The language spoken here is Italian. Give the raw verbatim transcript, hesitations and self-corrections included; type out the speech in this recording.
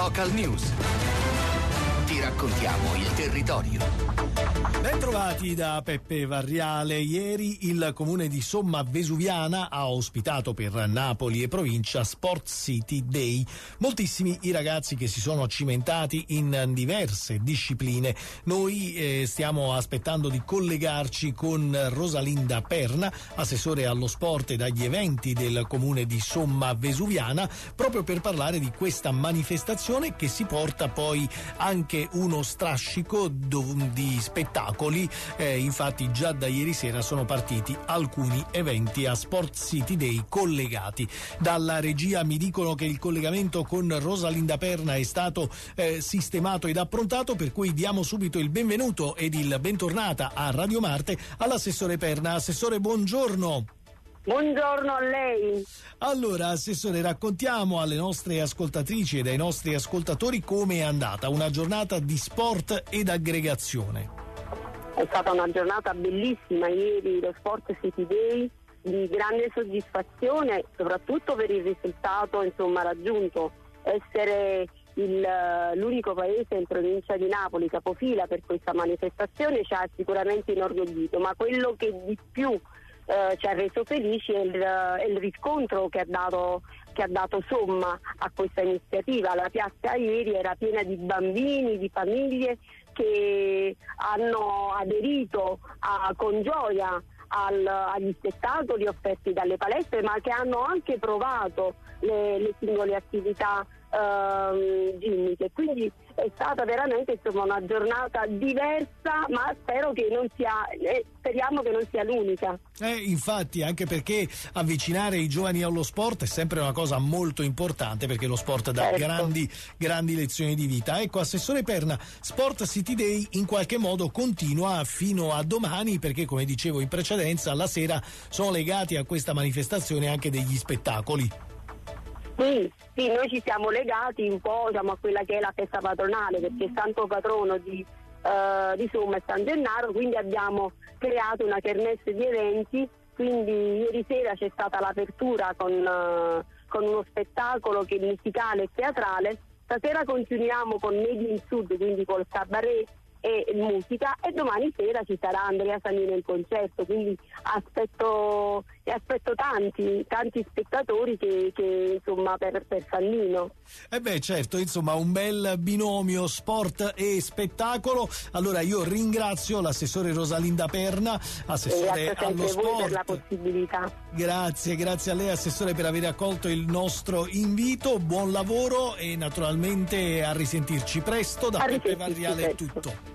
Local News. Ti raccontiamo il territorio. Bentrovati da Peppe Varriale. Ieri il comune di Somma Vesuviana ha ospitato per Napoli e provincia Sport City Day. Moltissimi i ragazzi che si sono cimentati in diverse discipline. Noi eh, stiamo aspettando di collegarci con Rosalinda Perna, assessore allo sport e agli eventi del comune di Somma Vesuviana, proprio per parlare di questa manifestazione che si porta poi anche uno strascico di spettacoli. Eh, infatti già da ieri sera sono partiti alcuni eventi a Sport City Day collegati. Dalla regia mi dicono che il collegamento con Rosalinda Perna è stato eh, sistemato ed approntato, per cui diamo subito il benvenuto ed il bentornata a Radio Marte all'assessore Perna. Assessore, buongiorno. Buongiorno a lei. Allora, assessore, raccontiamo alle nostre ascoltatrici ed ai nostri ascoltatori come è andata una giornata di sport ed aggregazione. È stata una giornata bellissima ieri, lo Sport City Day, di grande soddisfazione, soprattutto per il risultato insomma raggiunto. Essere il, l'unico paese in provincia di Napoli capofila per questa manifestazione ci ha sicuramente inorgoglito, ma quello che di più eh, ci ha reso felici è il, è il riscontro che ha dato che ha dato Somma a questa iniziativa. La piazza ieri era piena di bambini, di famiglie che hanno aderito a, con gioia al, agli spettacoli offerti dalle palestre, ma che hanno anche provato le, le singole attività ehm, ginniche. Quindi è stata veramente insomma una giornata diversa, ma spero che non sia eh, speriamo che non sia l'unica. Eh, infatti, anche perché avvicinare i giovani allo sport è sempre una cosa molto importante, perché lo sport dà certo. grandi, grandi lezioni di vita. Ecco, assessore Perna, Sport City Day in qualche modo continua fino a domani, perché come dicevo in precedenza, alla sera sono legati a questa manifestazione anche degli spettacoli. Sì, sì, noi ci siamo legati un po' diciamo, a quella che è la festa patronale, perché il santo patrono di, uh, di Somma è San Gennaro, quindi abbiamo creato una kermesse di eventi, quindi ieri sera c'è stata l'apertura con, uh, con uno spettacolo che è musicale e teatrale, stasera continuiamo con Made in Sud, quindi col cabaret e musica, e domani sera ci sarà Andrea Sannino in concerto, quindi aspetto e aspetto tanti tanti spettatori che, che insomma per, per Sannino. Eh beh, certo, insomma un bel binomio sport e spettacolo. Allora io ringrazio l'assessore Rosalinda Perna, assessore allo sport. Voi per la possibilità. Grazie, grazie a lei assessore per aver accolto il nostro invito, buon lavoro e naturalmente a risentirci presto. Da Peppe Varriale è tutto.